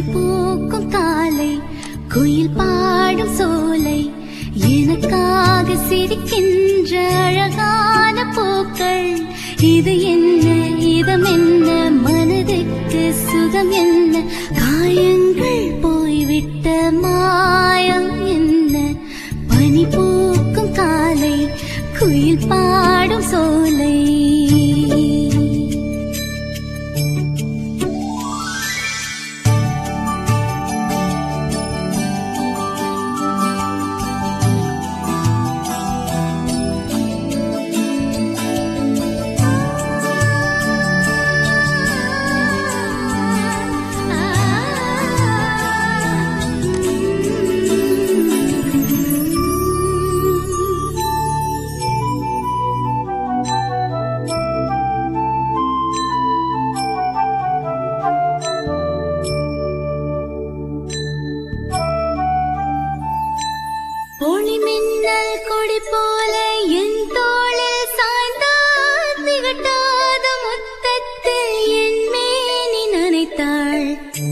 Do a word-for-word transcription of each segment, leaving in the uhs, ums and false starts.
பூக்கும் காலை குயில் பாடும் சோலை எனக்காக சிரிக்கின்ற அழகான பூக்கள். இது என்ன இதம் என்ன மனதுக்கு சுகம் என்ன காயங்கள் போய்விட்ட மாயம் என்ன. பனி பூக்கும் காலை குயில் பாடும் சோலை. ஒளி மின்னல் கொடி போல என் தோளில் சாய்ந்தால் திகட்டாத முத்தத்தில் என் மேனி நனைத்தாள்.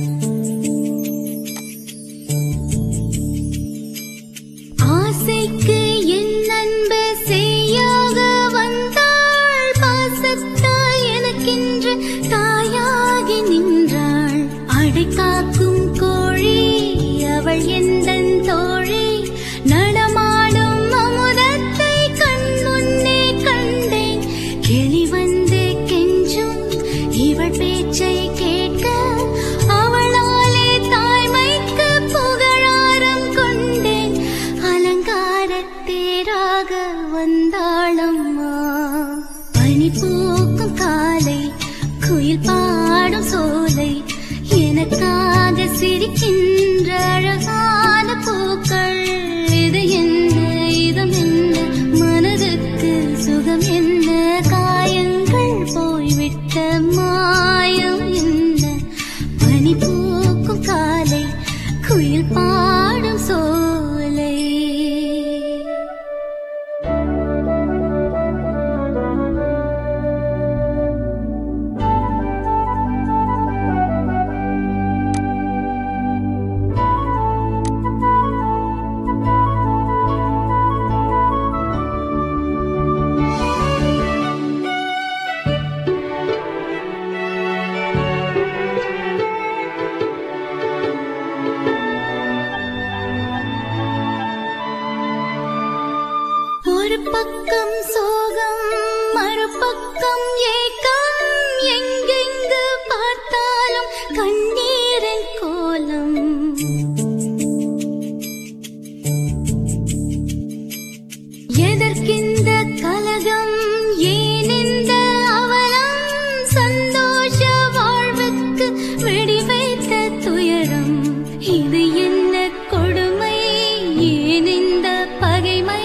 ஆசைக்கு என் அன்பு செய்யாக வந்தாள். பாசத்தால் எனக்கென்று தாயாகி நின்றாள். அடை காக்கும் கோழி அவள் எந்தன் தோழி. நடமாடும் அமுதத்தை கண் முன்னே கண்டேன். கிளி வந்து கெஞ்சும் இவள் பேச்சை கேட்க அவளாலே தாய்மைக்கு புகழாரம் கொண்டேன். அலங்காரத்தேராக வந்தாளம்மா. பனி பூக்கும் காலை குயில் பாடும் சோலை எனக்காக சிரிக்கின்ற அழகான பூக்கள். இது என்ன இதம் என்ன மனதுக்கு சுகம் என்ன காயங்கள் போய்விட்ட மாயம் என்ன. பனி பூக்கும் காலை குயில் பாடும் சோலை. ஒரு பக்கம் சோகம் மறுபக்கம் ஏக்கம். எங்கெங்கு பார்த்தாலும் கண்ணீரின் கோலம். எதற்கிந்த கலகம் ஏன் இந்த அவலம். சந்தோஷ வாழ்வுக்கு வெடி வைத்த துயரம். இது என்ன கொடுமை ஏன் இந்த பகைமை.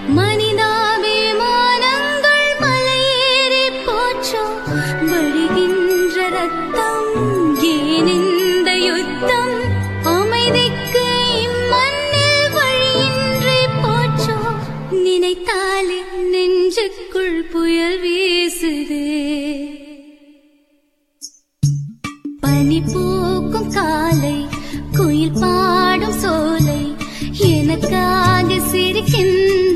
மனிதாபிமானங்கள் மலையேறி போச்சோ. வழிகின்ற ரத்தம் ஏன் இந்த யுத்தம். அமைதிக்கு இம்மண்ணில் வழியின்றி போச்சோ. நினைத்தாலே நெஞ்சுக்குள் புயல் வீசுது. பனி பூக்கும் காலை குயில் பாடும் சோலை எனக்காக சிரிக்கின்ற